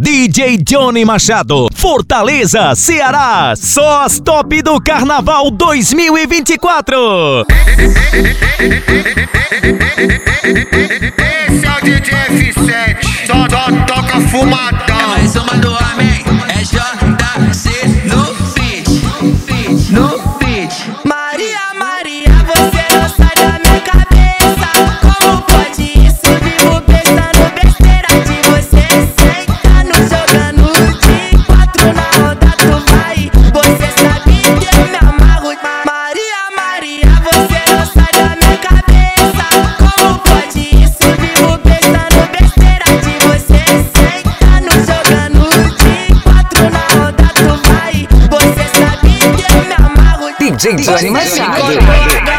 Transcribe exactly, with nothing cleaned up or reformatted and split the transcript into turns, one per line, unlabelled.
D J Johnny Machado, Fortaleza, Ceará. Só as top do Carnaval dois mil e vinte e quatro.
Esse é o D J F sete, só, só toca fumadão.
É mais uma do homem, é J C no beat, no beat.
Maria, Maria, você não sai da minha cabeça. Como pode isso? Vivo pensando besteira de você. Sentando, jogando de quatro na roda, tu vai. Você sabe que eu me amarro. Maria, Maria, você não sai da minha cabeça. Como pode isso? Vivo pensando besteira de você. Sentando, jogando de quatro na roda, tu vai. Você sabe que eu me amarro.
D J Johnny Machado.